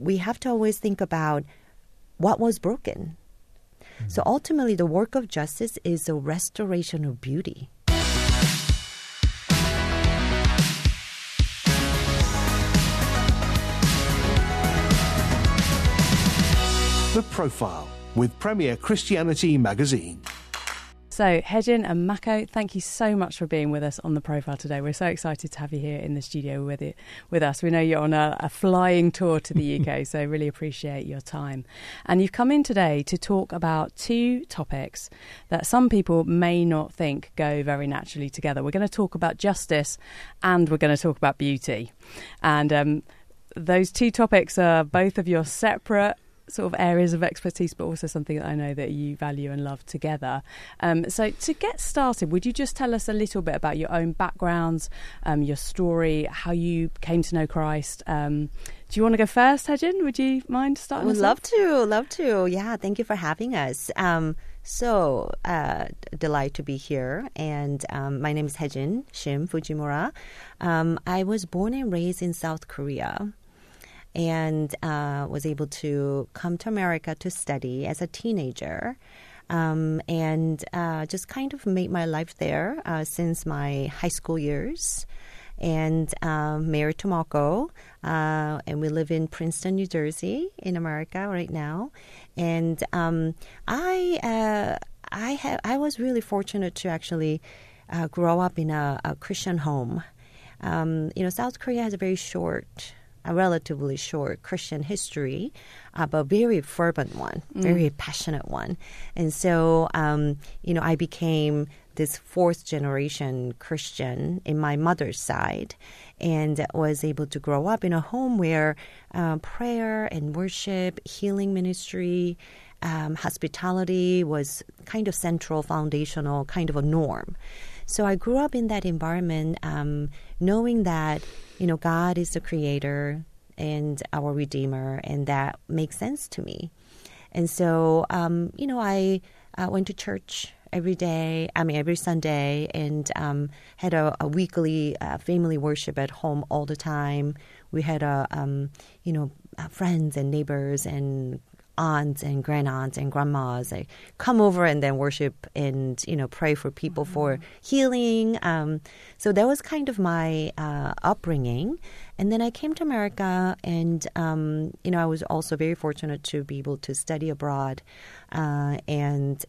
we have to always think about what was broken. So ultimately, the work of justice is a restoration of beauty. The Profile with Premier Christianity Magazine. So, Haejin and Mako, thank you so much for being with us on The Profile today. We're so excited to have you here in the studio with us. We know you're on a flying tour to the UK, so really appreciate your time. And you've come in today to talk about two topics that some people may not think go very naturally together. We're going to talk about justice and we're going to talk about beauty. And those two topics are both of your separate sort of areas of expertise, but also something that I know that you value and love together. So to get started, would you just tell us a little bit about your own backgrounds, your story, how you came to know Christ? Do you want to go first, Haejin? Would you mind starting? Would love to. Yeah, thank you for having us. So delighted to be here. And my name is Haejin Shim Fujimura. I was born and raised in South Korea, and was able to come to America to study as a teenager, and just kind of made my life there since my high school years. And married to Mako, and we live in Princeton, New Jersey, in America right now. And I was really fortunate to actually grow up in a Christian home. South Korea has a relatively short Christian history, but very fervent one, very passionate one. And so, I became this fourth generation Christian in my mother's side, and was able to grow up in a home where prayer and worship, healing ministry, hospitality was kind of central, foundational, kind of a norm. So I grew up in that environment, knowing that, God is the creator and our Redeemer, and that makes sense to me. And so, I went to church every Sunday, and had a weekly family worship at home all the time. We had friends and neighbors and aunts and grandaunts and grandmas come over and then worship and pray for people for healing. So that was kind of my upbringing. And then I came to America, and I was also very fortunate to be able to study abroad, and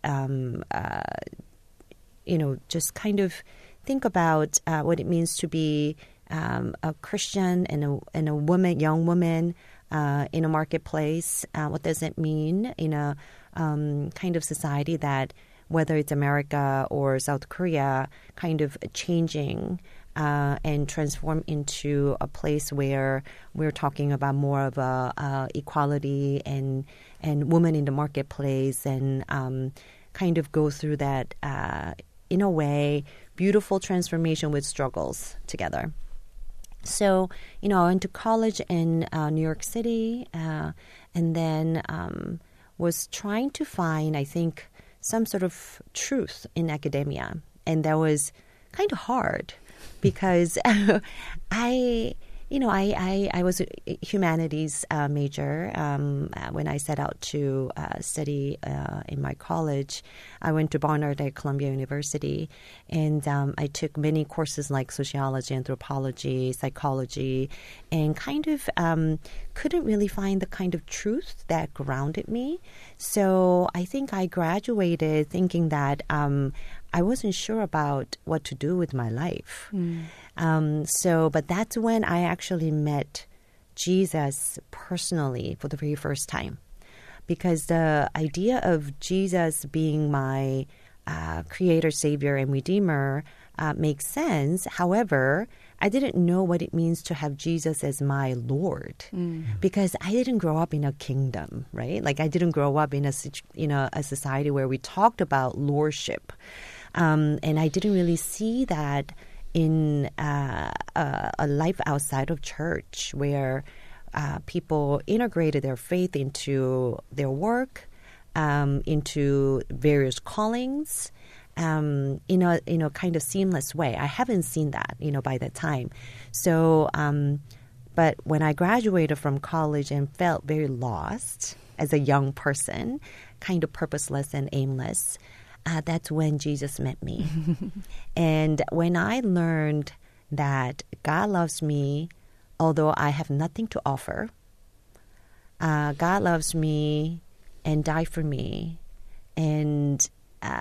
just kind of think about what it means to be a Christian and a woman, young woman, in a marketplace. What does it mean in a kind of society that, whether it's America or South Korea, kind of changing and transform into a place where we're talking about more of a equality and women in the marketplace, and kind of go through that, in a way, beautiful transformation with struggles together. So, I went to college in New York City, and then was trying to find, I think, some sort of truth in academia. And that was kind of hard because I was a humanities major. When I set out to study in my college, I went to Barnard at Columbia University, and I took many courses like sociology, anthropology, psychology, and kind of couldn't really find the kind of truth that grounded me. So I think I graduated thinking that I wasn't sure about what to do with my life. But that's when I actually met Jesus personally for the very first time, because the idea of Jesus being my creator, savior, and redeemer makes sense. However, I didn't know what it means to have Jesus as my Lord, because I didn't grow up in a kingdom, right? Like I didn't grow up in a society where we talked about lordship, and I didn't really see that in a life outside of church, where people integrated their faith into their work, into various callings, in a kind of seamless way. I haven't seen that, by that time. So But when I graduated from college and felt very lost as a young person, kind of purposeless and aimless, that's when Jesus met me. And when I learned that God loves me, although I have nothing to offer, God loves me and died for me and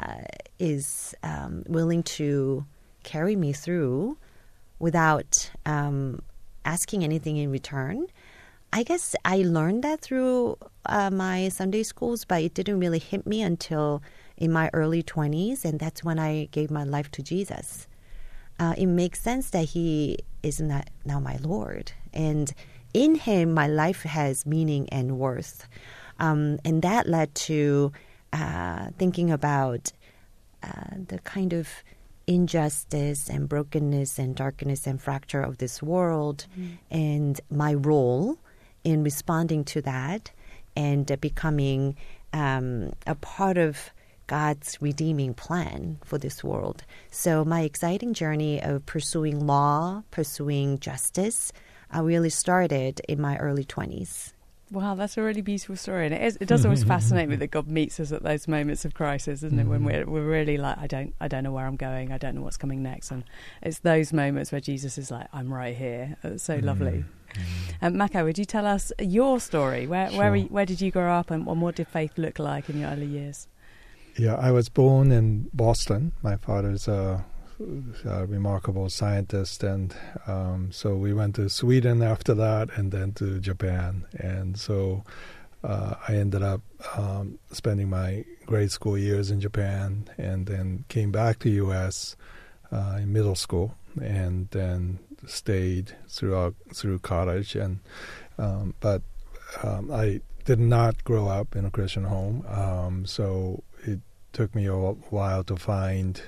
is willing to carry me through without asking anything in return. I guess I learned that through my Sunday schools, but it didn't really hit me until in my early 20s, and that's when I gave my life to Jesus. It makes sense that He is now my Lord, and in Him my life has meaning and worth. And that led to thinking about the kind of injustice and brokenness and darkness and fracture of this world, and my role in responding to that and becoming a part of God's redeeming plan for this world. So my exciting journey of pursuing law, pursuing justice, really started in my early 20s. Wow, that's a really beautiful story, and it does always fascinate me that God meets us at those moments of crisis, isn't it? When we're really like, I don't know where I'm going, I don't know what's coming next, and it's those moments where Jesus is like, I'm right here. It's so lovely. Mako, would you tell us your story? Where did you grow up, and what did faith look like in your early years? Yeah, I was born in Boston. My father's a remarkable scientist, and so we went to Sweden after that, and then to Japan. And so I ended up spending my grade school years in Japan, and then came back to U.S. In middle school, and then stayed through college. And but I did not grow up in a Christian home, so it took me a while to find,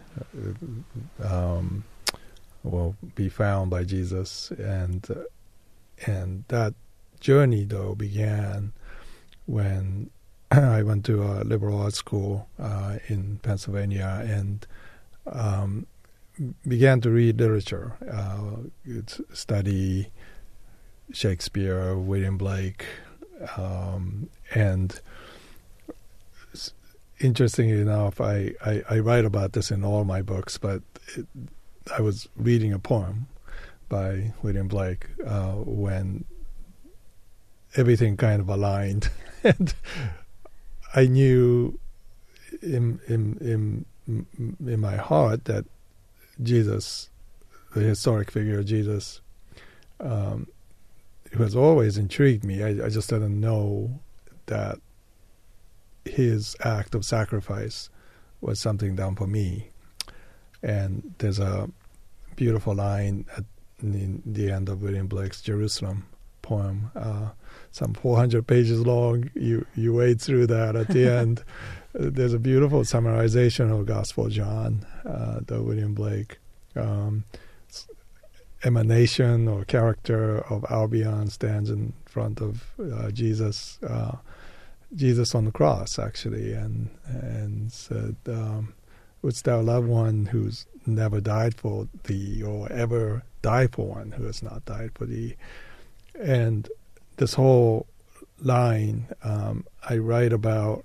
be found by Jesus, and that journey though began when I went to a liberal arts school in Pennsylvania and began to read literature, study Shakespeare, William Blake, and interestingly enough, I write about this in all my books, but I was reading a poem by William Blake when everything kind of aligned, and I knew in my heart that Jesus, the historic figure of Jesus, it was always intrigued me. I just didn't know that His act of sacrifice was something done for me. And there's a beautiful line at the end of William Blake's Jerusalem poem, some 400 pages long. You wade through that at the end. There's a beautiful summarization of Gospel of John, the William Blake emanation or character of Albion stands in front of Jesus on the cross, actually, and said, wouldst thou love one who's never died for thee, or ever die for one who has not died for thee? And this whole line I write about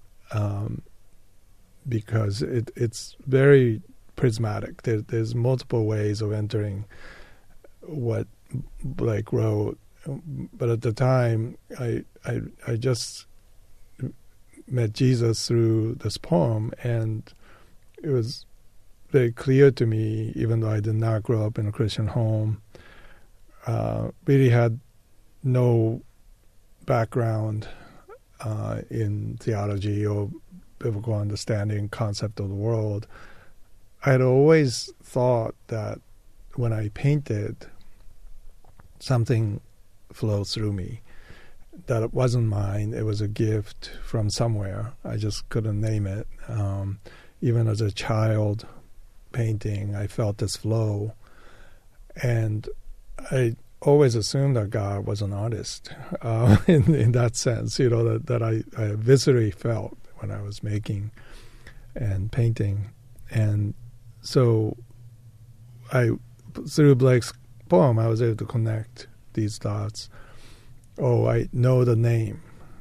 because it's very prismatic. There's multiple ways of entering what Blake wrote, but at the time I just met Jesus through this poem, and it was very clear to me, even though I did not grow up in a Christian home, really had no background in theology or biblical understanding, concept of the world. I had always thought that when I painted, something flowed through me, that it wasn't mine, it was a gift from somewhere. I just couldn't name it. Even as a child painting, I felt this flow. And I always assumed that God was an artist in that sense, that I viscerally felt when I was making and painting. And so through Blake's poem, I was able to connect these thoughts. Oh, I know the name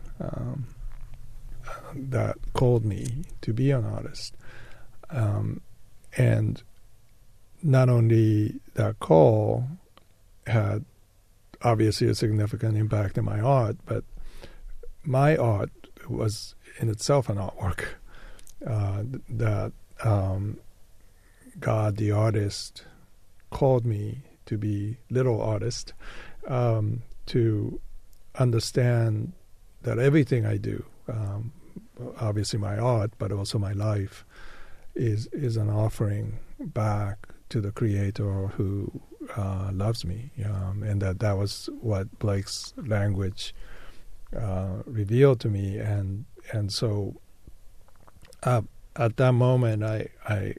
that called me to be an artist. And not only that call had obviously a significant impact in my art, but my art was in itself an artwork that God, the artist, called me to be little artist, to understand that everything I do, obviously my art, but also my life, is an offering back to the Creator who loves me, and that was what Blake's language revealed to me, and so at that moment I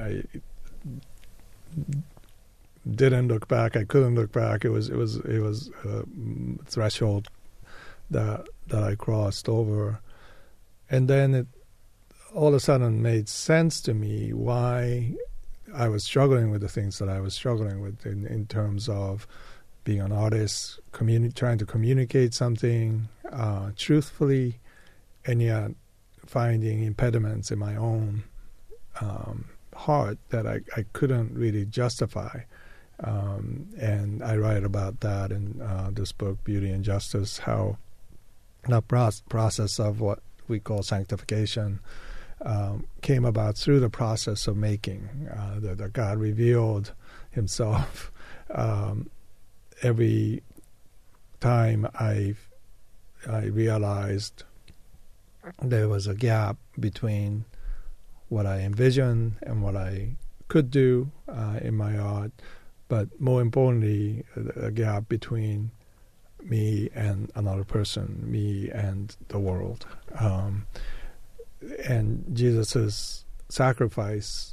didn't look back. I couldn't look back. It was a threshold that I crossed over, and then it all of a sudden made sense to me why I was struggling with the things that I was struggling with in terms of being an artist, trying to communicate something truthfully, and yet finding impediments in my own heart that I couldn't really justify. And I write about that in this book, Beauty and Justice, how the process of what we call sanctification came about through the process of making, that God revealed himself every time I realized there was a gap between what I envisioned and what I could do in my art, but more importantly, a gap between me and another person, me and the world. And Jesus' sacrifice,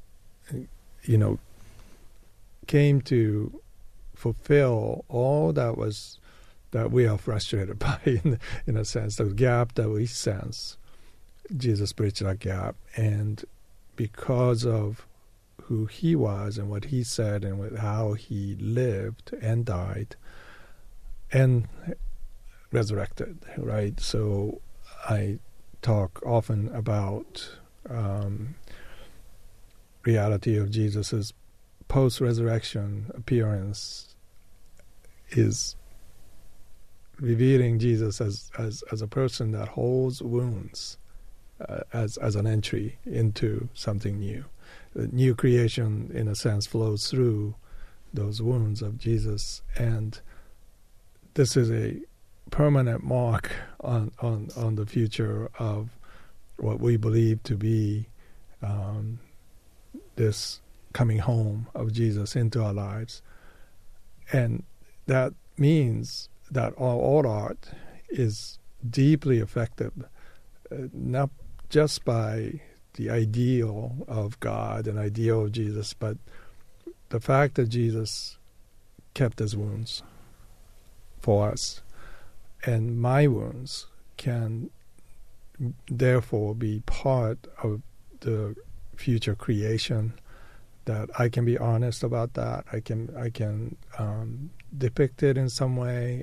came to fulfill all that we are frustrated by, in a sense, the gap that we sense. Jesus bridged that gap, and because of who he was and what he said and how he lived and died and resurrected, right? So I talk often about reality of Jesus's post-resurrection appearance is revealing Jesus as a person that holds wounds as an entry into something new. The new creation, in a sense, flows through those wounds of Jesus, and this is a permanent mark on the future of what we believe to be this coming home of Jesus into our lives. And that means that all art is deeply affected, not just by the ideal of God and ideal of Jesus, but the fact that Jesus kept his wounds for us. And my wounds can therefore be part of the future creation, that I can be honest about that. I can depict it in some way.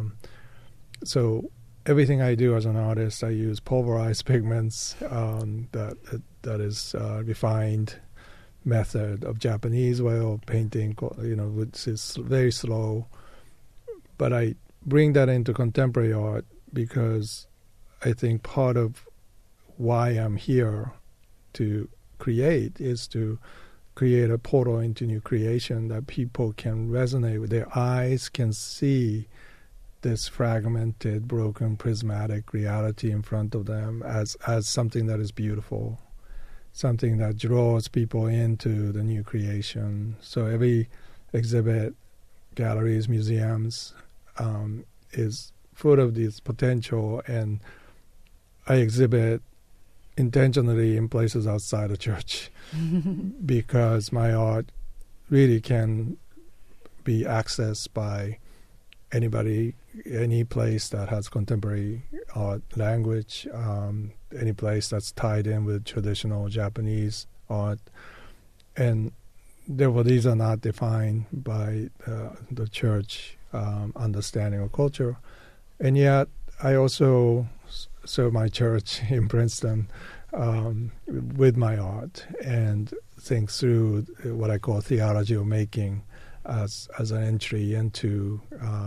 So everything I do as an artist, I use pulverized pigments. That is refined method of Japanese way of painting, which is very slow. But I bring that into contemporary art because I think part of why I'm here to create is to create a portal into new creation that people can resonate with. Their eyes can see this fragmented, broken, prismatic reality in front of them as something that is beautiful, something that draws people into the new creation. So every exhibit, galleries, museums, is full of this potential, and I exhibit intentionally in places outside of church because my art really can be accessed by anybody, any place that has contemporary art language, any place that's tied in with traditional Japanese art. And therefore these are not defined by the church understanding of culture. And yet, I also serve my church in Princeton with my art and think through what I call theology of making as an entry into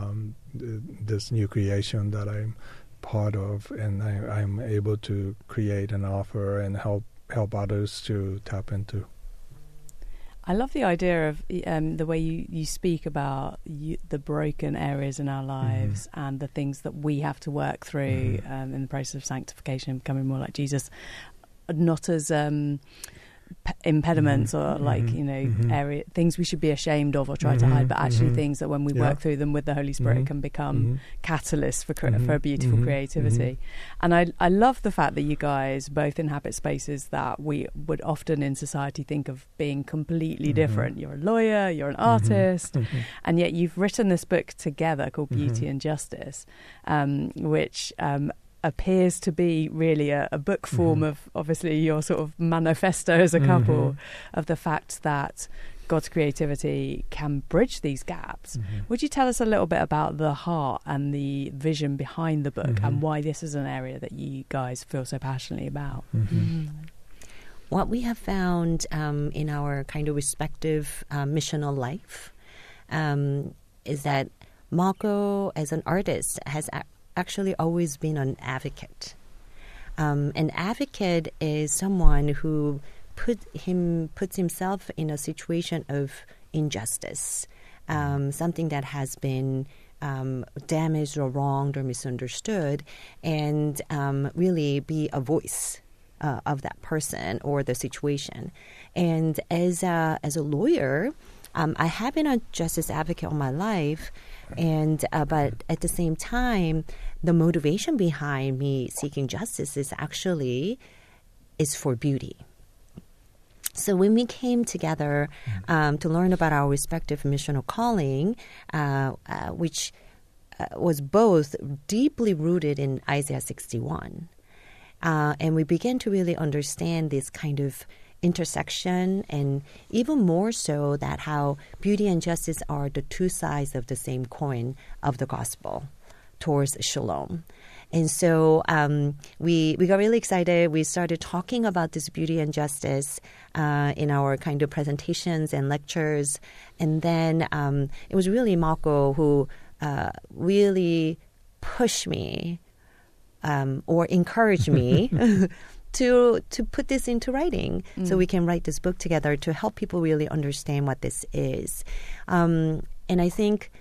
this new creation that I'm part of, and I'm able to create and offer and help others to tap into. I love the idea of the way you speak about the broken areas in our lives and the things that we have to work through in the process of sanctification, becoming more like Jesus, not as impediments or area things we should be ashamed of or try to hide, but actually things that when we work through them with the Holy Spirit can become catalysts for a beautiful creativity. And I love the fact that you guys both inhabit spaces that we would often in society think of being completely different. You're a lawyer, you're an artist, and yet you've written this book together called Beauty and Justice, which appears to be really a book form of obviously your sort of manifesto as a couple of the fact that God's creativity can bridge these gaps. Would you tell us a little bit about the heart and the vision behind the book and why this is an area that you guys feel so passionately about? What we have found in our kind of respective missional life is that Mako, as an artist, has actually always been an advocate. An advocate is someone who puts himself in a situation of injustice, something that has been damaged or wronged or misunderstood, and really be a voice of that person or the situation. And as a lawyer, I have been a justice advocate all my life, and but at the same time, the motivation behind me seeking justice is for beauty. So when we came together to learn about our respective missional calling, which was both deeply rooted in Isaiah 61, and we began to really understand this kind of intersection, and even more so that how beauty and justice are the two sides of the same coin of the gospel towards shalom. And so we got really excited. We started talking about this beauty and justice in our kind of presentations and lectures. And then it was really Mako who really pushed me or encouraged me to put this into writing so we can write this book together to help people really understand what this is. And I think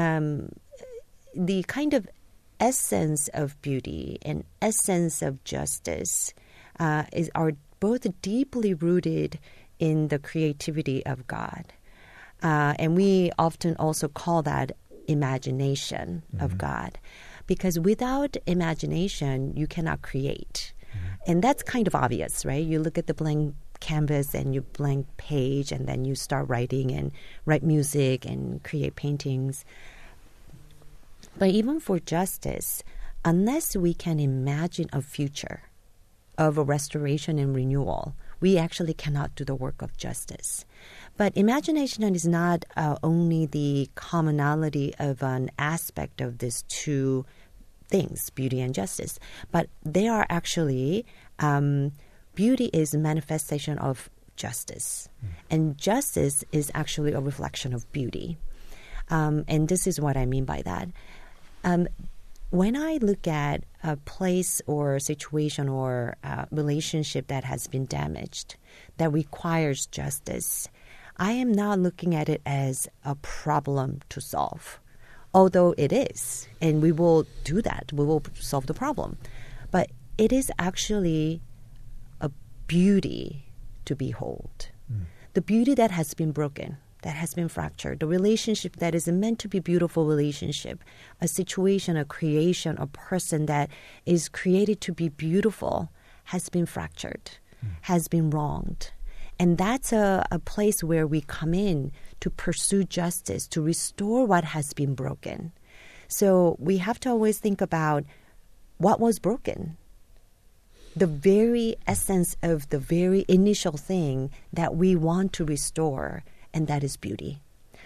the kind of essence of beauty and essence of justice are both deeply rooted in the creativity of God. And we often also call that imagination of God, because without imagination, you cannot create. And that's kind of obvious, right? You look at the blank canvas and you blank page, and then you start writing and write music and create paintings. But even for justice, unless we can imagine a future of a restoration and renewal, we actually cannot do the work of justice. But imagination is not only the commonality of an aspect of these two things, beauty and justice, but they are actually, beauty is a manifestation of justice, and justice is actually a reflection of beauty. And this is what I mean by that. When I look at a place or situation or relationship that has been damaged, that requires justice, I am not looking at it as a problem to solve. Although it is, and we will do that, we will solve the problem. But it is actually a beauty to behold. The beauty that has been broken, that has been fractured, the relationship that is meant to be a beautiful relationship, a situation, a creation, a person that is created to be beautiful has been fractured, has been wronged. And that's a place where we come in to pursue justice, to restore what has been broken. So we have to always think about what was broken. The very essence of the very initial thing that we want to restore, and that is beauty.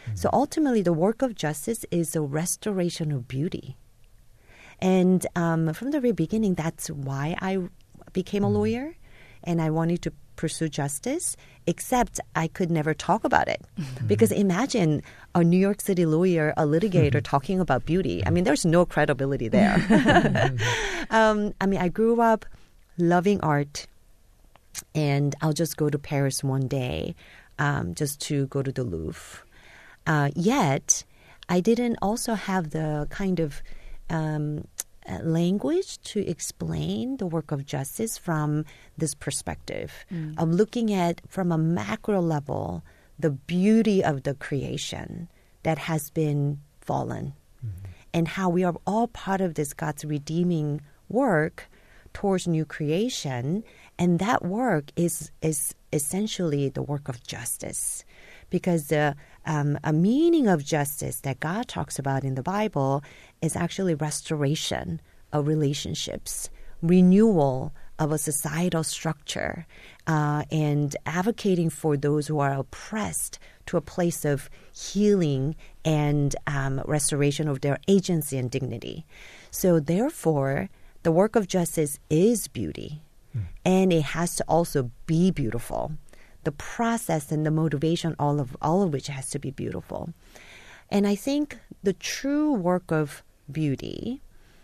So ultimately, the work of justice is a restoration of beauty. And from the very beginning, that's why I became a lawyer, and I wanted to pursue justice, except I could never talk about it. Because imagine a New York City lawyer, a litigator talking about beauty. I mean, there's no credibility there. I grew up loving art, and I'll just go to Paris one day just to go to the Louvre. Yet, I didn't also have the kind of language to explain the work of justice from this perspective of looking at, from a macro level, the beauty of the creation that has been fallen and how we are all part of this God's redeeming work towards new creation. And that work is essentially the work of justice, because a meaning of justice that God talks about in the Bible is actually restoration of relationships, renewal of a societal structure, and advocating for those who are oppressed to a place of healing and restoration of their agency and dignity. So therefore, the work of justice is beauty, and it has to also be beautiful. The process and the motivation, all of which has to be beautiful. And I think the true work of beauty,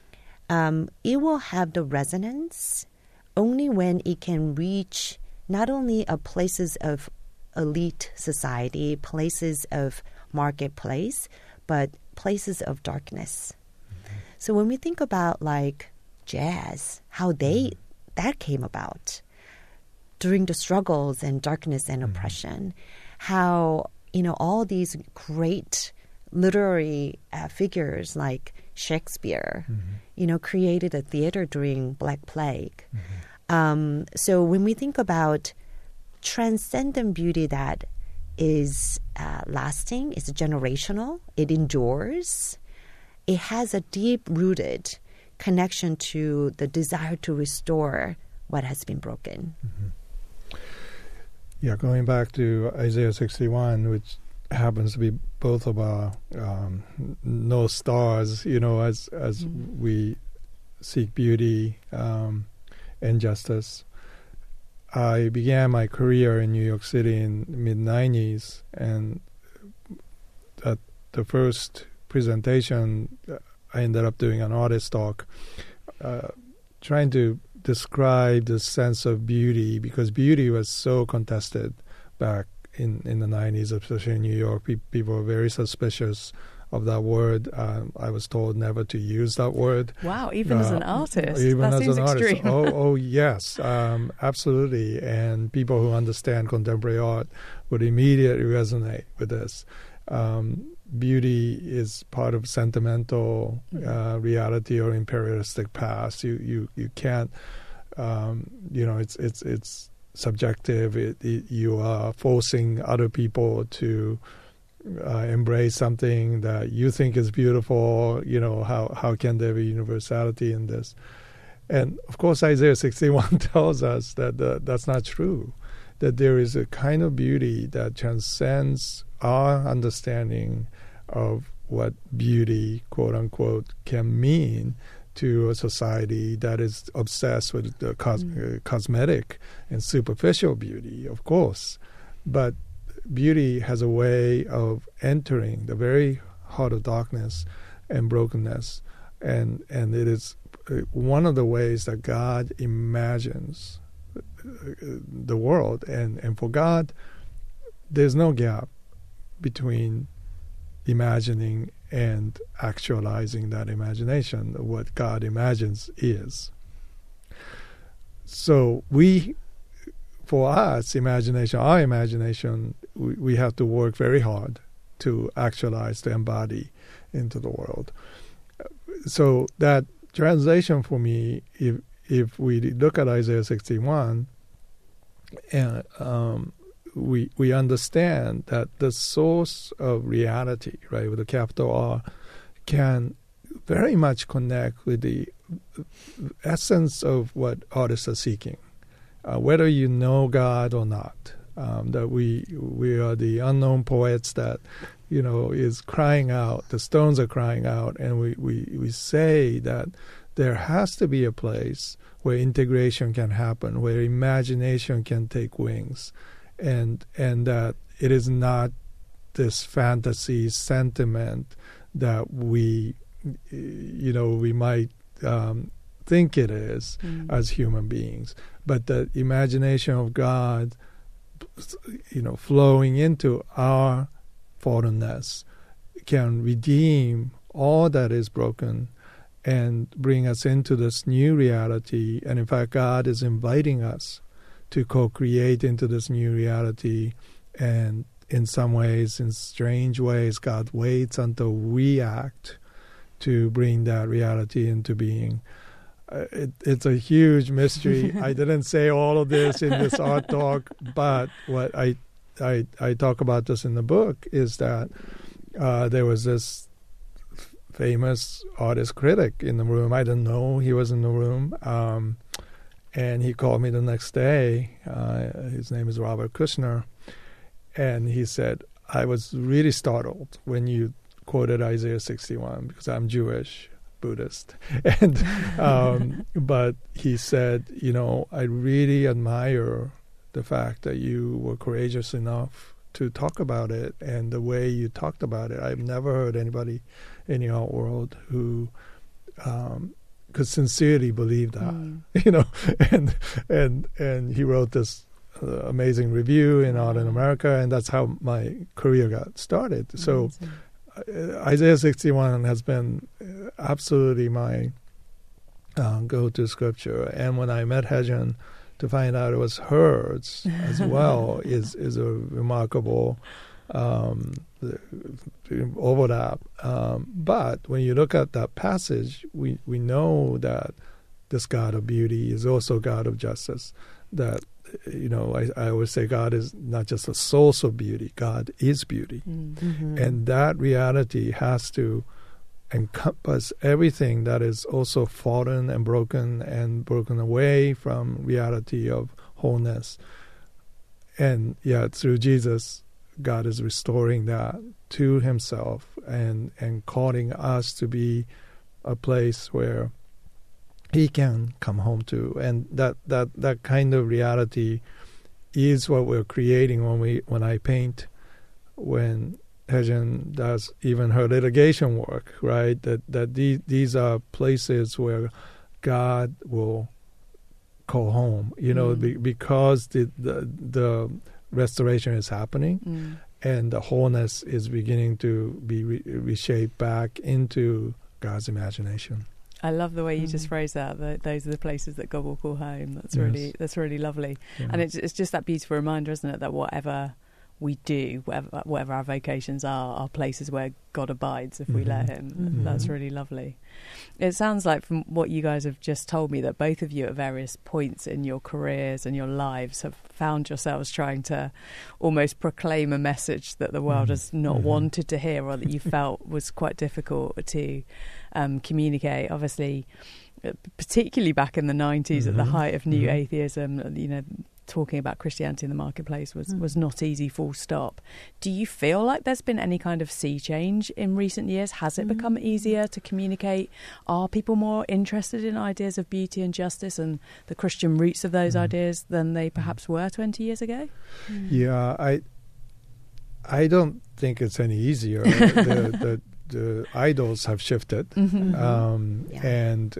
it will have the resonance only when it can reach not only places of elite society, places of marketplace, but places of darkness. So when we think about like jazz, how that came about during the struggles and darkness and oppression, how, all these great literary figures like Shakespeare, created a theater during Black Plague. So when we think about transcendent beauty that is lasting, it's generational, it endures, it has a deep-rooted connection to the desire to restore what has been broken. Yeah, going back to Isaiah 61, which happens to be both of our North Stars, as we seek beauty and justice. I began my career in New York City in the mid-90s, and at the first presentation, I ended up doing an artist talk, trying to describe the sense of beauty, because beauty was so contested back in the 90s, especially in New York. People were very suspicious of that word. I was told never to use that word. Wow, even as an artist? Even that as seems an artist. Extreme. Oh, yes, absolutely. And people who understand contemporary art would immediately resonate with this. Beauty is part of sentimental reality or imperialistic past. You can't, it's subjective. You are forcing other people to embrace something that you think is beautiful. How can there be universality in this? And of course, Isaiah 61 tells us that that's not true, that there is a kind of beauty that transcends our understanding of what beauty, quote unquote, can mean to a society that is obsessed with the cosmetic and superficial beauty, of course. But beauty has a way of entering the very heart of darkness and brokenness. And it is one of the ways that God imagines the world. And for God, there's no gap between imagining and actualizing that imagination. What God imagines is. So for us, our imagination, we have to work very hard to actualize, to embody into the world. So that translation for me, if we look at Isaiah 61, we understand that the source of reality, right, with a capital R, can very much connect with the essence of what artists are seeking, whether you know God or not. That we are the unknown poets that is crying out. The stones are crying out, and we say that there has to be a place where integration can happen, where imagination can take wings, and that it is not this fantasy sentiment that we might think it is as human beings, but the imagination of God, flowing into our fallenness, can redeem all that is broken and bring us into this new reality. And in fact, God is inviting us to co-create into this new reality. And in some ways, in strange ways, God waits until we act to bring that reality into being. It's a huge mystery. I didn't say all of this in this art talk, but what I talk about this in the book is that there was this famous artist critic in the room. I didn't know he was in the room. And he called me the next day. His name is Robert Kushner. And he said, I was really startled when you quoted Isaiah 61 because I'm Jewish, Buddhist. And but he said, I really admire the fact that you were courageous enough to talk about it, and the way you talked about it. I've never heard anybody in the art world who could sincerely believe that, and he wrote this amazing review in Art in America, and that's how my career got started. So Isaiah 61 has been absolutely my go-to scripture, and when I met Haejun, to find out it was hers as well is a remarkable overlap. But when you look at that passage, we know that this God of beauty is also God of justice. That, I always say God is not just a source of beauty, God is beauty. Mm-hmm. And that reality has to encompass everything that is also fallen and broken away from reality of wholeness. And yet through Jesus, God is restoring that to himself and calling us to be a place where he can come home to. And that kind of reality is what we're creating when I paint, when Haejun does even her litigation work, right? That these are places where God will call home, because the restoration is happening, and the wholeness is beginning to be reshaped back into God's imagination. I love the way you just phrase that. Those are the places that God will call home. That's really lovely, and it's just that beautiful reminder, isn't it, that whatever we do, whatever our vocations are places where God abides if we let him. Mm-hmm. That's really lovely. It sounds like from what you guys have just told me that both of you at various points in your careers and your lives have found yourselves trying to almost proclaim a message that the world has not wanted to hear, or that you felt was quite difficult to communicate. Obviously, particularly back in the 90s at the height of new atheism, talking about Christianity in the marketplace was not easy, full stop. Do you feel like there's been any kind of sea change in recent years? Has it become easier to communicate? Are people more interested in ideas of beauty and justice and the Christian roots of those ideas than they perhaps were 20 years ago? Yeah, I don't think it's any easier. The idols have shifted. And,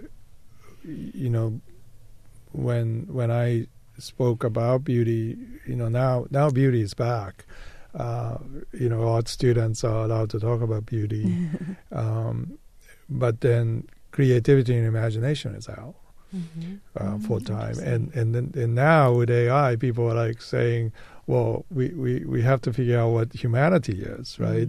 when I spoke about beauty, now beauty is back. Art students are allowed to talk about beauty, but then creativity and imagination is out full time. And now with AI, people are like saying, well, we have to figure out what humanity is, right?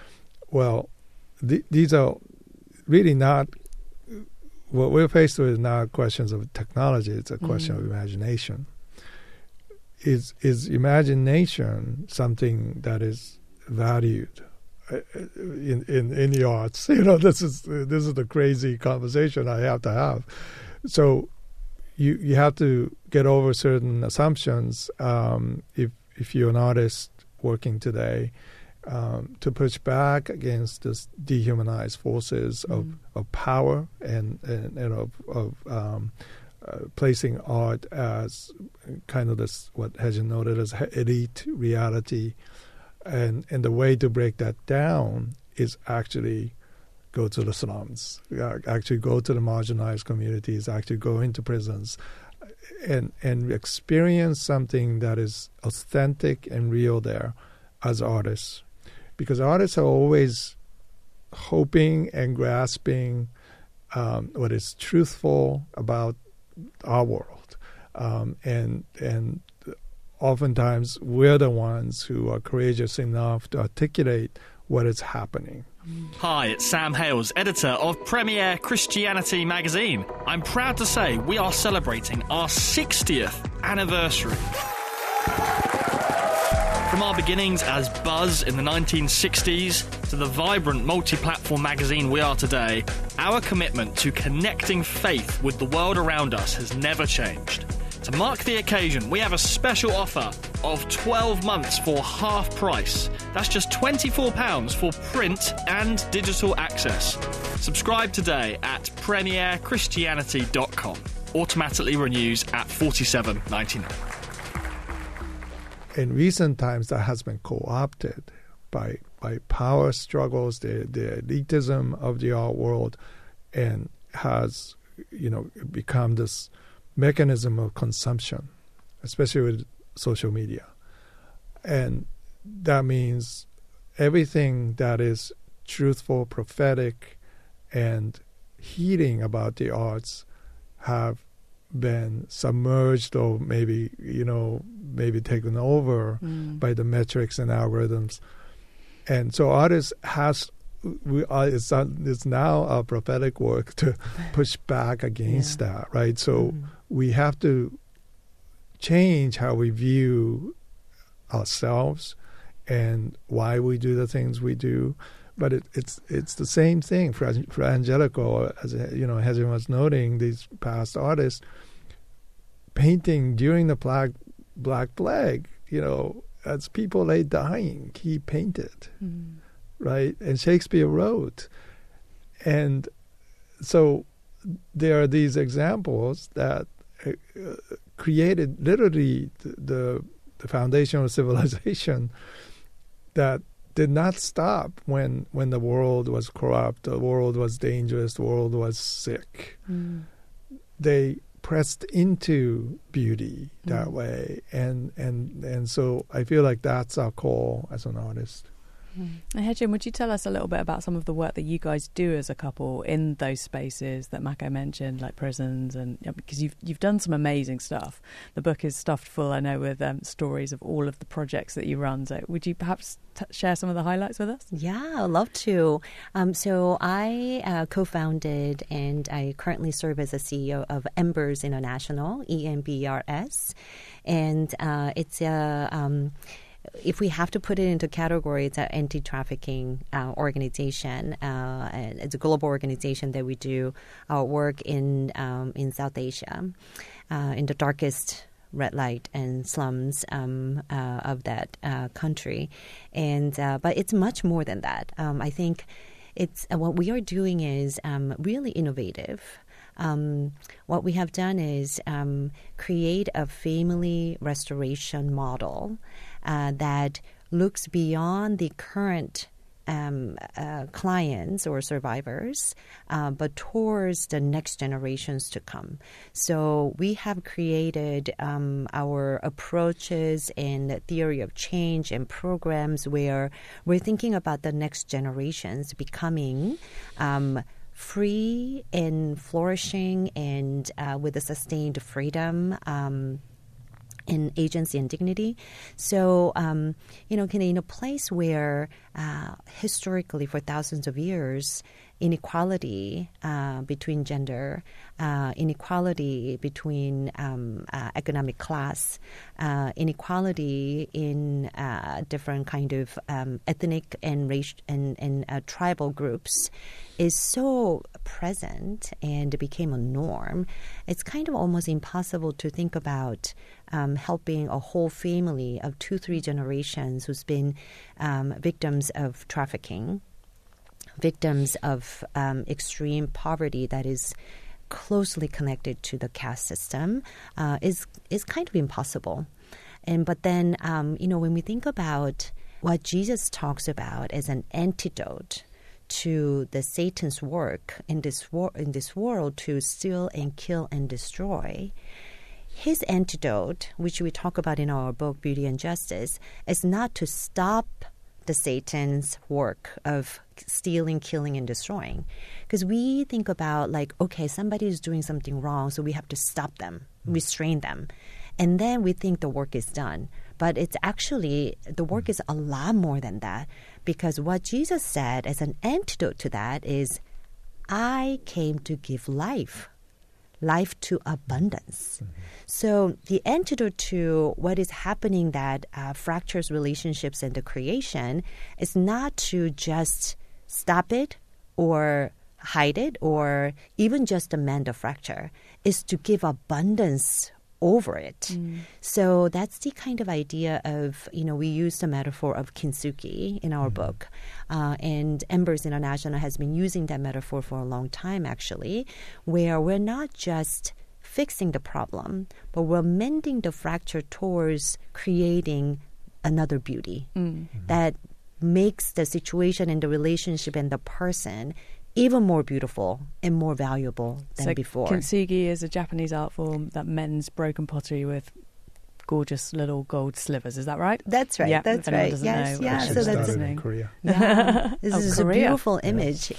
These are really not. What we're faced with is not questions of technology, it's a question of imagination. Is imagination something that is valued in the arts? This is the crazy conversation I have to have. So you have to get over certain assumptions if you're an artist working today. to push back against this dehumanized forces of power and of placing art as kind of this, what Haejin noted as elite reality. And the way to break that down is actually go to the slums, actually go to the marginalized communities, actually go into prisons, and experience something that is authentic and real there as artists. Because artists are always hoping and grasping what is truthful about our world. And oftentimes we're the ones who are courageous enough to articulate what is happening. Hi, it's Sam Hales, editor of Premier Christianity magazine. I'm proud to say we are celebrating our 60th anniversary. From our beginnings as Buzz in the 1960s to the vibrant multi-platform magazine we are today, our commitment to connecting faith with the world around us has never changed. To mark the occasion, we have a special offer of 12 months for half price. That's just £24 for print and digital access. Subscribe today at premierchristianity.com. Automatically renews at $47.99. In recent times, that has been co-opted by power struggles, the elitism of the art world, and has become this mechanism of consumption, especially with social media. And that means everything that is truthful, prophetic, and healing about the arts have been submerged or maybe taken over by the metrics and algorithms. And so artists it's now our prophetic work to push back against that, right? So we have to change how we view ourselves and why we do the things we do. But it's the same thing for Angelico, as Haejin was noting, these past artists painting during the Black Plague, as people lay dying, he painted, right? And Shakespeare wrote. And so there are these examples that created literally the foundation of civilization that did not stop when the world was corrupt, the world was dangerous, the world was sick. They pressed into beauty that way, and so I feel like that's our call as an artist. Haejin, would you tell us a little bit about some of the work that you guys do as a couple in those spaces that Mako mentioned, like prisons, and because you've done some amazing stuff. The book is stuffed full, I know, with stories of all of the projects that you run. So would you perhaps share some of the highlights with us? Yeah, I'd love to. So I co-founded and I currently serve as a CEO of Embers International, EMBRS, and it's a if we have to put it into category, it's an anti-trafficking organization. It's a global organization that we do our work in South Asia, in the darkest red light and slums of that country. And but it's much more than that. I think it's what we are doing is really innovative. What we have done is create a family restoration model that looks beyond the current clients or survivors, but towards the next generations to come. So we have created our approaches and theory of change and programs where we're thinking about the next generations becoming free and flourishing and with a sustained freedom in agency and dignity. So, in a place where historically for thousands of years, inequality between gender, inequality between economic class, inequality in different kind of ethnic and race and tribal groups is so present and became a norm. It's kind of almost impossible to think about helping a whole family of 2-3 generations who's been victims of trafficking, victims of extreme poverty that is closely connected to the caste system is kind of impossible. But then when we think about what Jesus talks about as an antidote to the Satan's work in this world to steal and kill and destroy, his antidote, which we talk about in our book Beauty and Justice, is not to stop the Satan's work of stealing, killing, and destroying. Because we think about somebody is doing something wrong, so we have to stop them, restrain them. And then we think the work is done. But it's actually, the work is a lot more than that. Because what Jesus said as an antidote to that is, I came to give life to abundance. So the antidote to what is happening that fractures relationships and the creation is not to just stop it or hide it or even just amend the fracture, is to give abundance over it. So that's the kind of idea of, we use the metaphor of kintsugi in our book. And Embers International has been using that metaphor for a long time, actually, where we're not just fixing the problem, but we're mending the fracture towards creating another beauty that makes the situation and the relationship and the person even more beautiful and more valuable than before. Kintsugi is a Japanese art form that mends broken pottery with gorgeous little gold slivers. Is that right? That's right. Yeah, that's right. Yes. Yeah. So that's in Korea. Yeah. This is Korea. a beautiful image.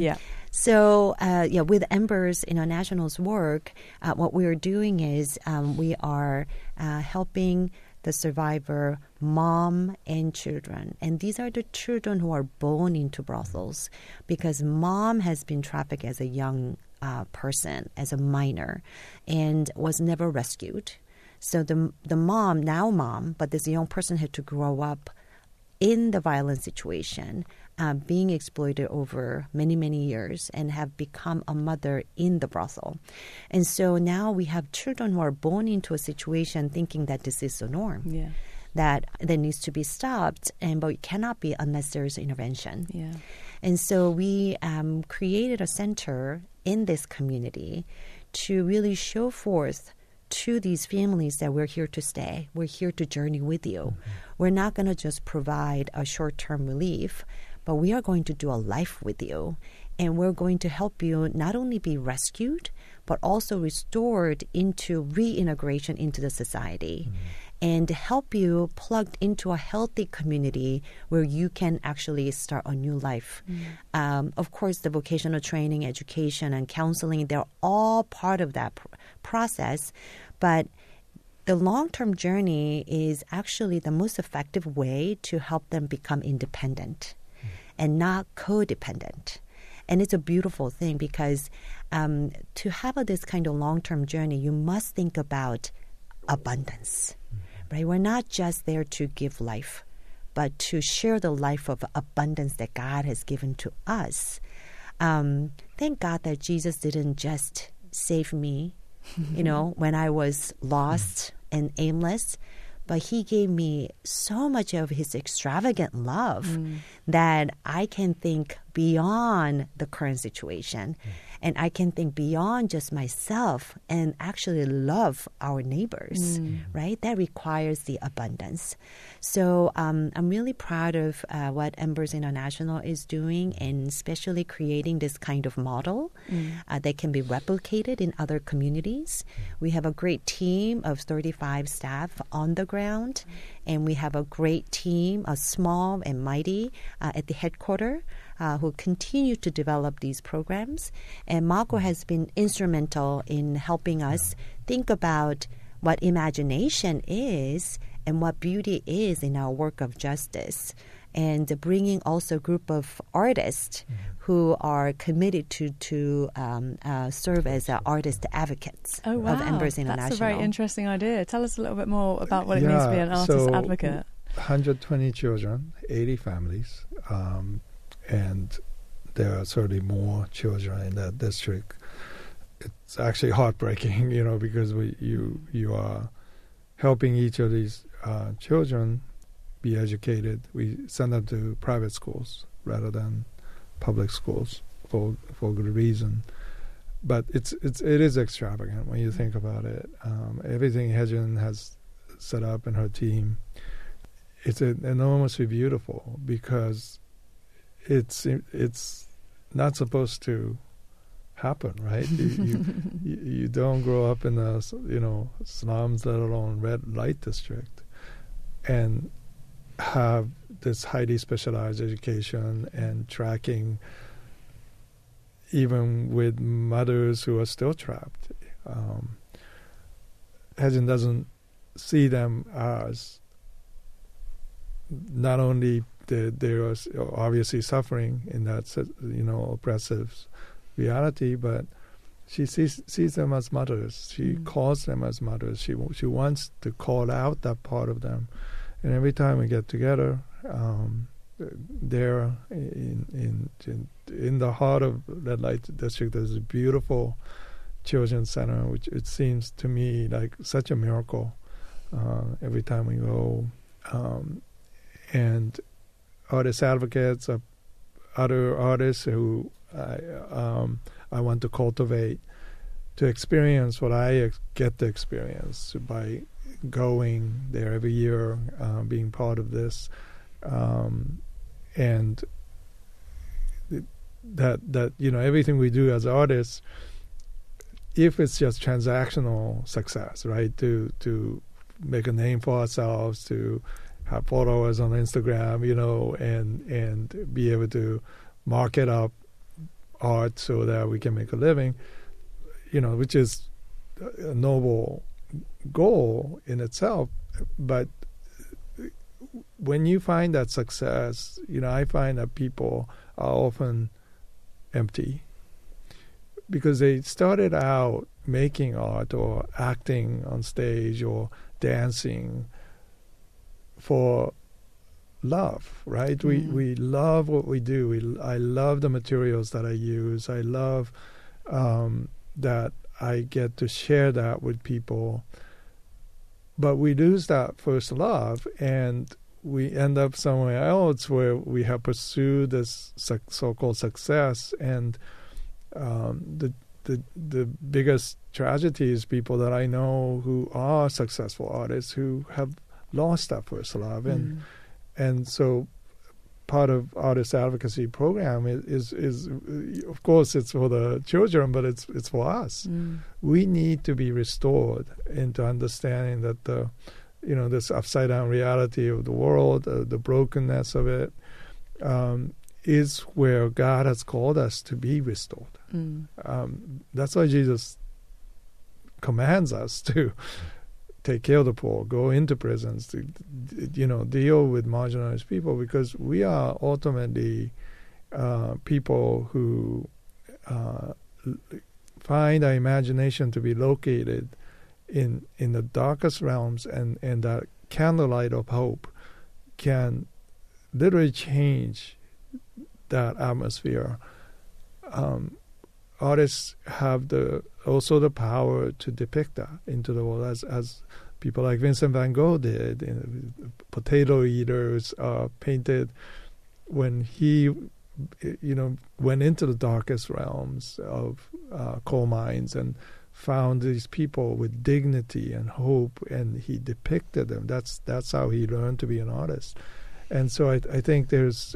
So, with Embers International's work, what we are doing is we are helping the survivor mom and children. And these are the children who are born into brothels because mom has been trafficked as a young person, as a minor, and was never rescued. So the mom, but this young person had to grow up in the violent situation, being exploited over many, many years and have become a mother in the brothel. And so now we have children who are born into a situation thinking that this is the norm, that needs to be stopped, but it cannot be unless there is intervention. Yeah. And so we created a center in this community to really show forth to these families that we're here to stay. We're here to journey with you. We're not going to just provide a short-term relief, but we are going to do a life with you. And we're going to help you not only be rescued, but also restored into reintegration into the society. And help you plugged into a healthy community where you can actually start a new life. Of course, the vocational training, education, and counseling, they're all part of that process. But the long-term journey is actually the most effective way to help them become independent and not codependent. And it's a beautiful thing because to have this kind of long-term journey, you must think about abundance. Right? We're not just there to give life, but to share the life of abundance that God has given to us. Thank God that Jesus didn't just save me, when I was lost and aimless, but he gave me so much of his extravagant love that I can think beyond the current situation. And I can think beyond just myself and actually love our neighbors, right? That requires the abundance. So I'm really proud of what Embers International is doing and especially creating this kind of model that can be replicated in other communities. We have a great team of 35 staff on the ground, and we have a great team, a small and mighty, at the headquarters. Who continue to develop these programs. And Mako has been instrumental in helping us think about what imagination is and what beauty is in our work of justice. and bringing also a group of artists who are committed to serve as artist advocates of Embers International. That's a very interesting idea. Tell us a little bit more about what it means to be an artist advocate. 120 children, 80 families, and there are certainly more children in that district. It's actually heartbreaking, because you are helping each of these children be educated. We send them to private schools rather than public schools for good reason. But it is extravagant when you think about it. Everything Haejin has set up in her team, it's enormously beautiful because it's not supposed to happen, right? You don't grow up in the slums, let alone red light district, and have this highly specialized education and tracking, even with mothers who are still trapped. Haejin doesn't see them as not only they are obviously suffering in that oppressive reality, but she sees them as mothers. She calls them as mothers. She wants to call out that part of them. And every time we get together, there in the heart of Red Light District, there's a beautiful children's center, which it seems to me like such a miracle every time we go. And artist advocates, other artists who I want to cultivate to experience what I get to experience by going there every year, being part of this, and that everything we do as artists, if it's just transactional success, right, to make a name for ourselves, to have followers on Instagram, and be able to market up art so that we can make a living, which is a noble goal in itself. But when you find that success, I find that people are often empty because they started out making art or acting on stage or dancing for love, right? We love what we do. I love the materials that I use. I love that I get to share that with people. But we lose that first love, and we end up somewhere else where we have pursued this so-called success. And the biggest tragedy is people that I know who are successful artists who have lost that first love. And so part of artist advocacy program is of course it's for the children, but it's for us. We need to be restored into understanding that this upside down reality of the world, the brokenness of it, is where God has called us to be restored. That's why Jesus commands us to take care of the poor, go into prisons, to deal with marginalized people, because we are ultimately people who find our imagination to be located in the darkest realms, and that candlelight of hope can literally change that atmosphere. Artists have also the power to depict that into the world, as people like Vincent van Gogh did. Potato eaters painted when he, went into the darkest realms of coal mines and found these people with dignity and hope, and he depicted them. That's how he learned to be an artist. And so I think there's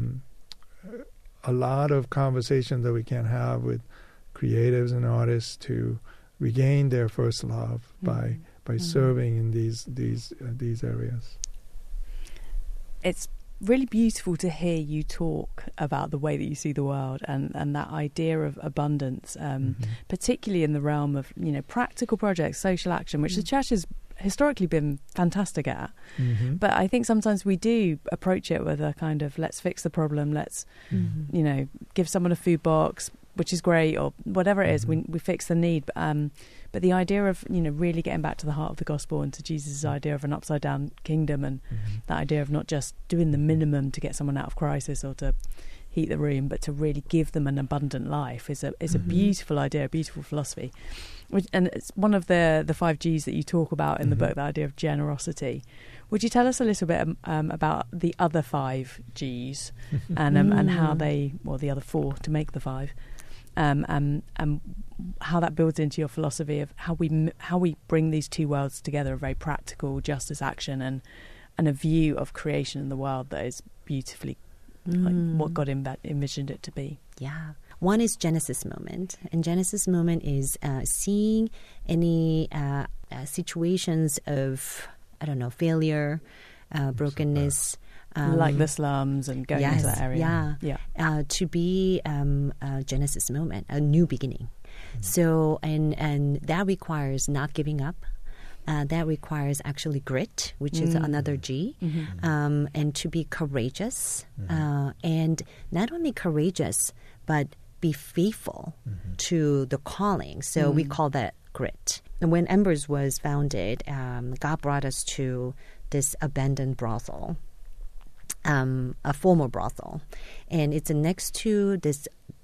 a lot of conversation that we can have with creatives and artists to regain their first love by serving in these areas. It's really beautiful to hear you talk about the way that you see the world and that idea of abundance, particularly in the realm of practical projects, social action, which the church has historically been fantastic at. Mm-hmm. But I think sometimes we do approach it with a kind of, let's fix the problem, let's, you know, give someone a food box, which is great, or whatever it is, we fix the need. But the idea of, you know, really getting back to the heart of the gospel and to Jesus' idea of an upside down kingdom, and that idea of not just doing the minimum to get someone out of crisis or to heat the room, but to really give them an abundant life is a beautiful idea, a beautiful philosophy. And it's one of the 5 G's that you talk about in the book, the idea of generosity. Would you tell us a little bit about the other 5 G's and how they, well, the other 4 to make the 5, and how that builds into your philosophy of how we bring these two worlds together, a very practical justice action and a view of creation in the world that is beautifully like what God envisioned it to be. Yeah. One is Genesis moment. And Genesis moment is seeing any situations of, I don't know, failure, brokenness. Like the slums and going into that area. Yeah. To be a Genesis moment, a new beginning. So, and that requires not giving up. That requires actually grit, which is another G, and to be courageous. And not only courageous, but be faithful to the calling. So we call that grit. And when Embers was founded, God brought us to this abandoned brothel, a former brothel. And it's next to this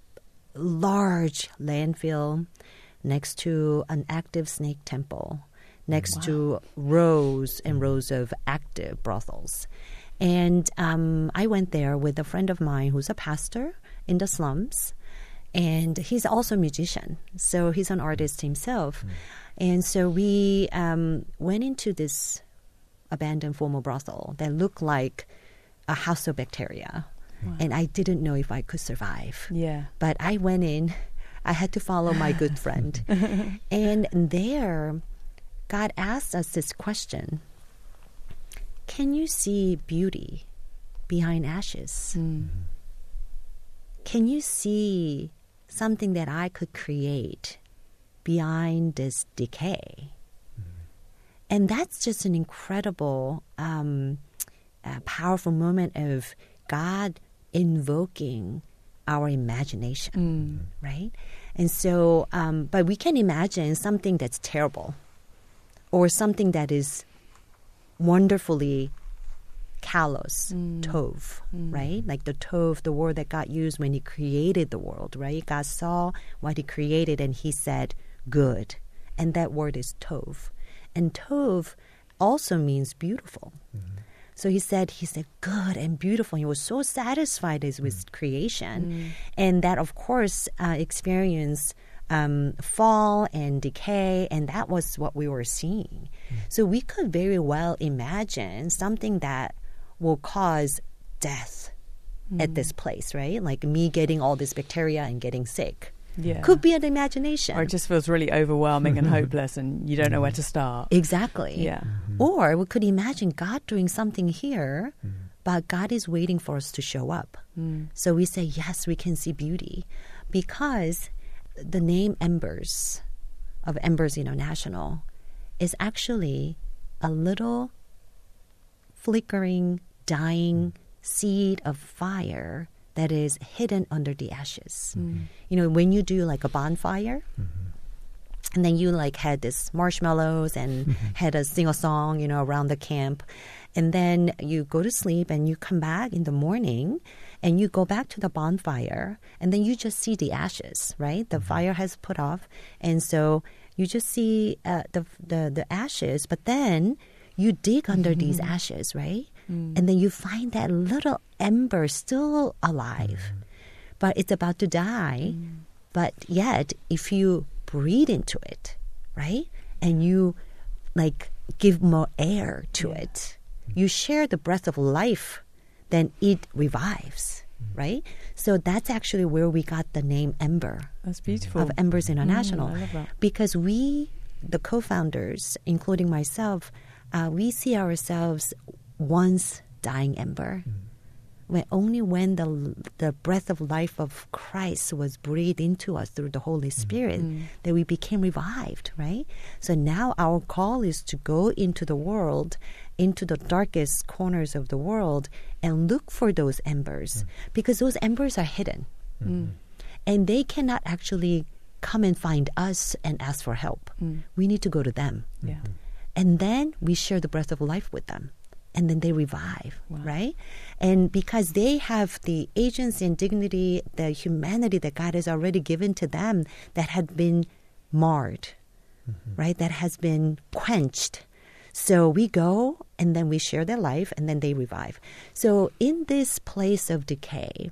large landfill, next to an active snake temple, next to rows and rows of active brothels. And I went there with a friend of mine who's a pastor in the slums. And he's also a musician, so he's an artist himself. And so we went into this abandoned former brothel that looked like a house of bacteria. And I didn't know if I could survive. Yeah. But I went in. I had to follow my good friend. And there, God asked us this question: can you see beauty behind ashes? Can you see something that I could create behind this decay? And that's just an incredible, powerful moment of God invoking our imagination, right? And so, but we can imagine something that's terrible or something that is wonderfully callous, tov, right? Like the tov, the word that God used when he created the world, right? God saw what he created and he said, good. And that word is tov. And tov also means beautiful. So he said, good and beautiful. He was so satisfied with creation. And that, of course, experienced fall and decay, and that was what we were seeing. So we could very well imagine something that will cause death at this place, right? Like me getting all this bacteria and getting sick. Yeah. Could be an imagination. Or it just feels really overwhelming and hopeless and you don't know where to start. Exactly. Yeah. Or we could imagine God doing something here, but God is waiting for us to show up. So we say, yes, we can see beauty. Because the name Embers of Embers International is actually a little flickering, dying seed of fire that is hidden under the ashes. You know, when you do like a bonfire, and then you like had this marshmallows and had a sing a song, you know, around the camp, and then you go to sleep and you come back in the morning and you go back to the bonfire and then you just see the ashes, right? The fire has put off, and so you just see the ashes, but then you dig under these ashes, right? And then you find that little ember still alive, but it's about to die. But yet, if you breathe into it, right, and you like give more air to it, you share the breath of life, then it revives, right? So that's actually where we got the name Ember. That's beautiful. Of Embers International. I love that. Because we, the co-founders, including myself, we see ourselves once dying ember, only when the breath of life of Christ was breathed into us through the Holy Spirit that we became revived, right? So now our call is to go into the world, into the darkest corners of the world, and look for those embers, because those embers are hidden. And they cannot actually come and find us and ask for help. We need to go to them. Yeah. And then we share the breath of life with them. And then they revive, right? And because they have the agency and dignity, the humanity that God has already given to them that had been marred, right? That has been quenched. So we go and then we share their life and then they revive. So in this place of decay,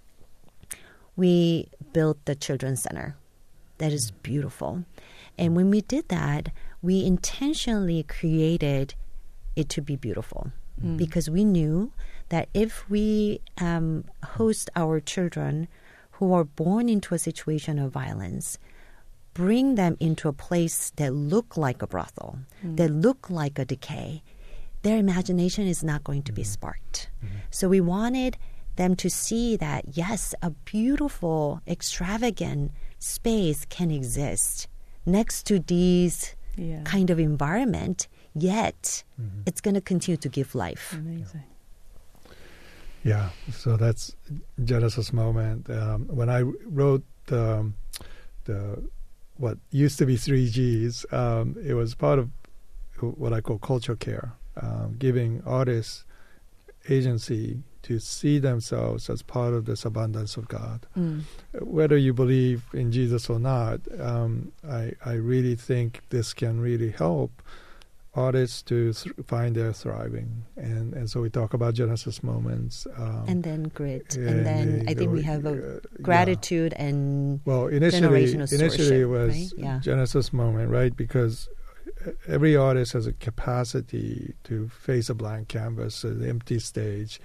we built the Children's Center. That is beautiful. And when we did that, we intentionally created it to be beautiful, because we knew that if we host our children who are born into a situation of violence, bring them into a place that look like a brothel, that look like a decay, their imagination is not going to be sparked. So we wanted them to see that, yes, a beautiful, extravagant space can exist next to these kind of environment, yet it's going to continue to give life. Amazing. Yeah, so that's Genesis Moment. When I wrote the what used to be 3Gs, it was part of what I call culture care, giving artists agency to see themselves as part of this abundance of God. Whether you believe in Jesus or not, I really think this can really help artists to find their thriving. And so we talk about Genesis Moments. And then grit. And then I think we have a gratitude and generational stewardship. Initially it was right? Genesis Moment, right? Because every artist has a capacity to face a blank canvas, an empty stage,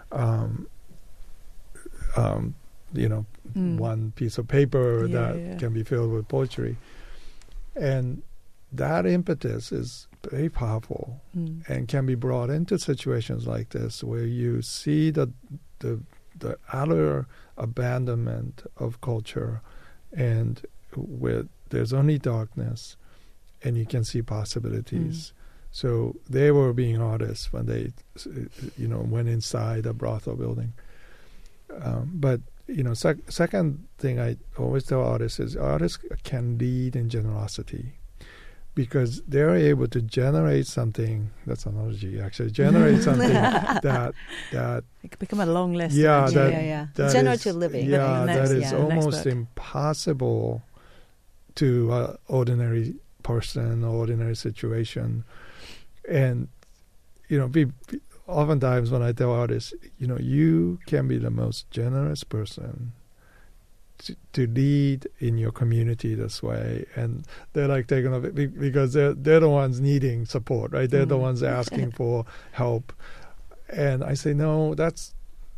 one piece of paper that can be filled with poetry. And that impetus is very powerful and can be brought into situations like this where you see the utter abandonment of culture and where there's only darkness and you can see possibilities. So they were being artists when they, went inside a brothel building. But second thing I always tell artists is artists can lead in generosity, because they're able to generate something. That's analogy, actually. Generate something that it could become a long list. Generative living. That is almost impossible to an ordinary person or ordinary situation. And oftentimes when I tell artists, you can be the most generous person to lead in your community this way, and they're like taken off because they're the ones needing support, right? They're the ones asking for help, and I say, no, that's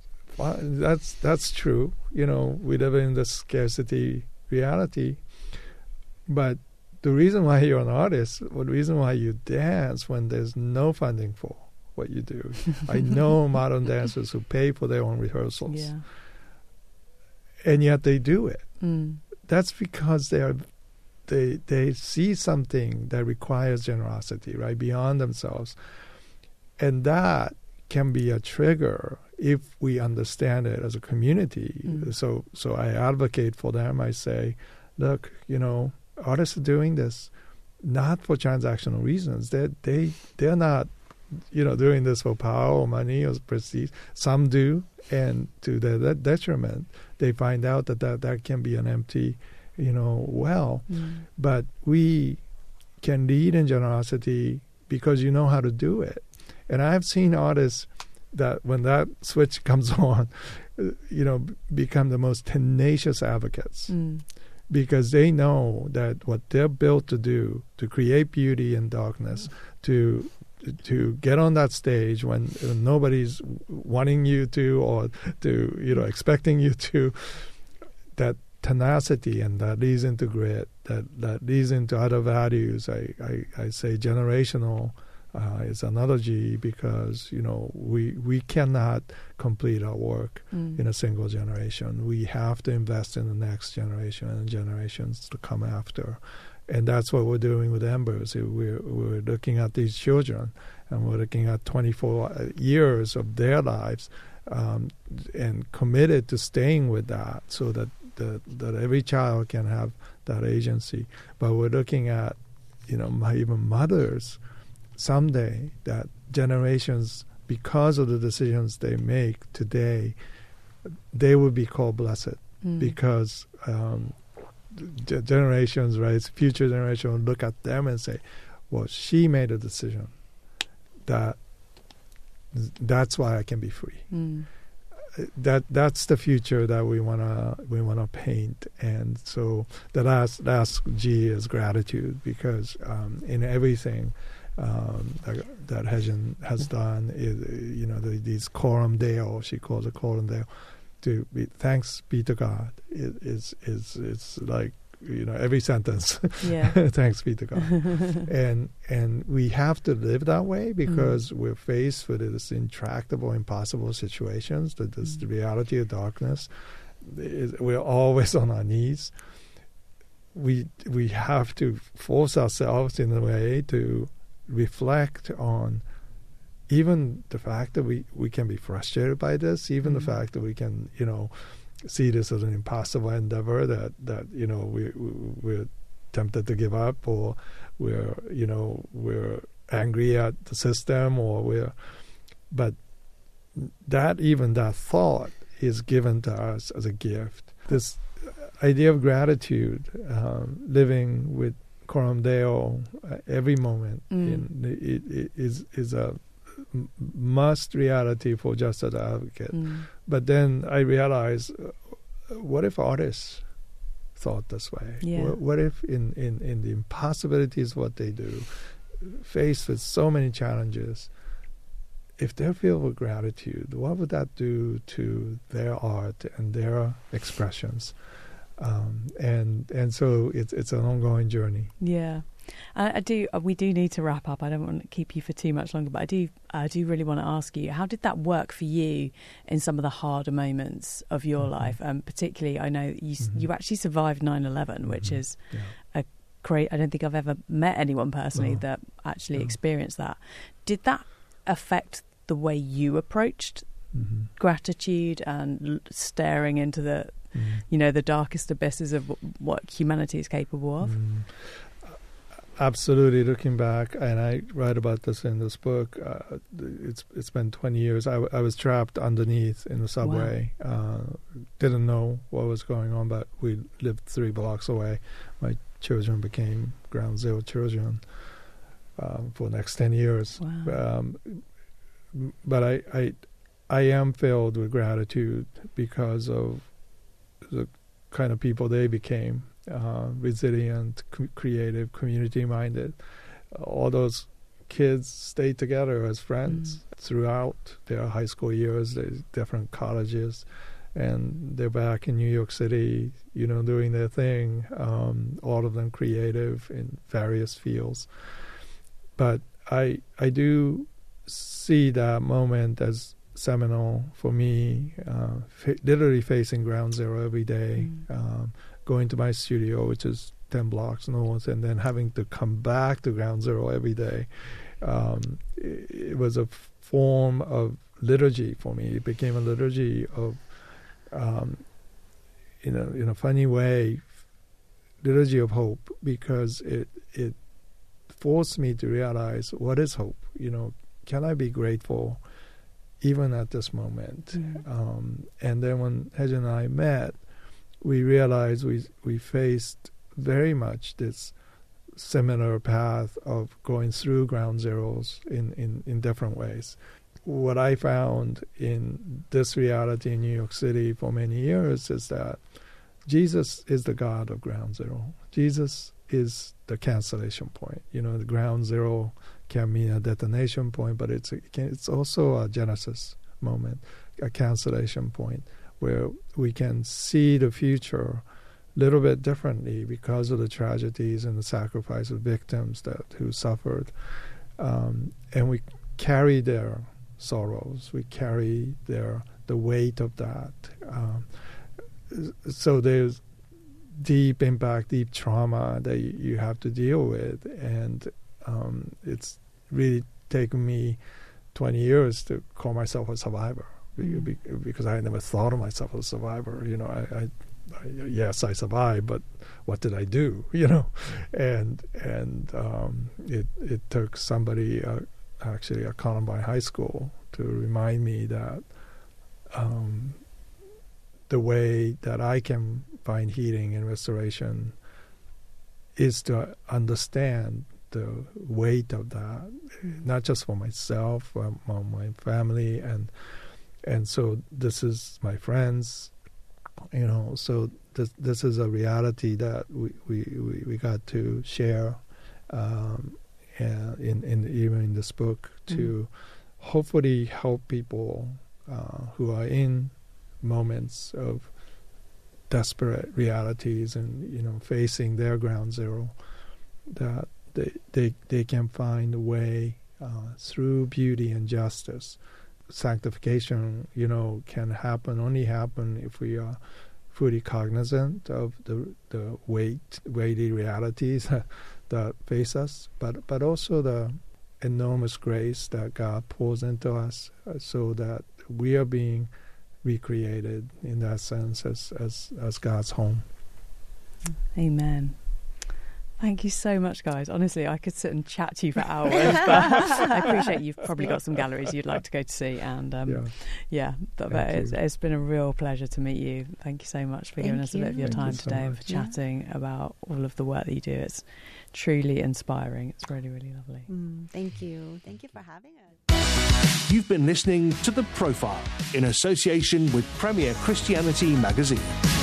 true. We live in this scarcity reality, but the reason why you're an artist, the reason why you dance when there's no funding for what you do. I know modern dancers who pay for their own rehearsals. Yeah. And yet they do it. That's because they see something that requires generosity, right, beyond themselves. And that can be a trigger if we understand it as a community. So I advocate for them. I say, look, artists are doing this not for transactional reasons. They're not, doing this for power or money or prestige. Some do, and to their detriment, they find out that can be an empty, well. But we can lead in generosity because you know how to do it. And I've seen artists that when that switch comes on, become the most tenacious advocates. Because they know that what they're built to do, to create beauty in darkness, to get on that stage when nobody's wanting you to, or to expecting you to, that tenacity, and that leads into grit, that leads into other values. I say generational is another G, because we cannot complete our work in a single generation. We have to invest in the next generation and generations to come after, and that's what we're doing with Embers. We're looking at these children, and we're looking at 24 years of their lives, and committed to staying with that, so that every child can have that agency. But we're looking at even mothers someday, that generations, because of the decisions they make today, they will be called blessed, because generations, right, future generation will look at them and say, well, she made a decision that's why I can be free. That's the future that we wanna paint. And so the last G is gratitude, because in everything that Haejin has done, these Coram Deo, she calls it Coram Deo, to be thanks be to God. It's like every sentence. Yeah. Thanks be to God. and we have to live that way, because we're faced with this intractable, impossible situations. The reality of darkness. We're always on our knees. We have to force ourselves in a way to reflect on even the fact that we can be frustrated by this, even the fact that we can see this as an impossible endeavor, that we're tempted to give up, or we're angry at the system, but that thought is given to us as a gift. This idea of gratitude, living with Coram Deo every moment, is a must reality for Justice Advocate. But then I realized, what if artists thought this way? Yeah. What if in the impossibilities of what they do, faced with so many challenges, if they're filled with gratitude, what would that do to their art and their expressions? And so it's an ongoing journey. Yeah. We do need to wrap up. I don't want to keep you for too much longer, but I do really want to ask you, how did that work for you in some of the harder moments of your life? Particularly, I know you actually survived 9/11, which is a great. I don't think I've ever met anyone personally that actually experienced that. Did that affect the way you approached gratitude and staring into the the darkest abysses of what humanity is capable of? Absolutely. Looking back, and I write about this in this book, it's been 20 years. I was trapped underneath in the subway. Wow. Didn't know what was going on, but we lived 3 blocks away. My children became Ground Zero children for the next 10 years. Wow. But I am filled with gratitude because of the kind of people they became. Resilient, creative, community-minded. All those kids stayed together as friends throughout their high school years. There's different colleges, and they're back in New York City, doing their thing. All of them creative in various fields. But I do see that moment as seminal for me. Literally facing Ground Zero every day. Going to my studio, which is 10 blocks north, and then having to come back to Ground Zero every day. It was a form of liturgy for me. It became a liturgy of, in a funny way, liturgy of hope, because it forced me to realize, what is hope? Can I be grateful even at this moment? And then when Haejin and I met, we realized we faced very much this similar path of going through Ground Zeros in different ways. What I found in this reality in New York City for many years is that Jesus is the God of Ground Zero. Jesus is the cancellation point. The Ground Zero can mean a detonation point, but it's also a genesis moment, a cancellation point, where we can see the future a little bit differently because of the tragedies and the sacrifice of victims who suffered. and we carry their sorrows. We carry the weight of that. So there's deep impact, deep trauma that you have to deal with, and it's really taken me 20 years to call myself a survivor, because I never thought of myself as a survivor. I yes, I survived, but what did I do? And it took somebody, actually at Columbine High School, to remind me that the way that I can find healing and restoration is to understand the weight of that, not just for myself, for my family, and so this is my friends, so this is a reality that we got to share, in even in this book, to hopefully help people who are in moments of desperate realities and facing their ground zero, that they can find a way through beauty and justice. Sanctification, can only happen if we are fully cognizant of the weighty realities that face us, but also the enormous grace that God pours into us, so that we are being recreated in that sense as God's home. Amen. Thank you so much, guys. Honestly, I could sit and chat to you for hours, but I appreciate you've probably got some galleries you'd like to go to see. And it's been a real pleasure to meet you. Thank you so much for giving us a bit of your time today and for chatting about all of the work that you do. It's truly inspiring. It's really, really lovely. Thank you. Thank you for having us. You've been listening to The Profile in association with Premier Christianity Magazine.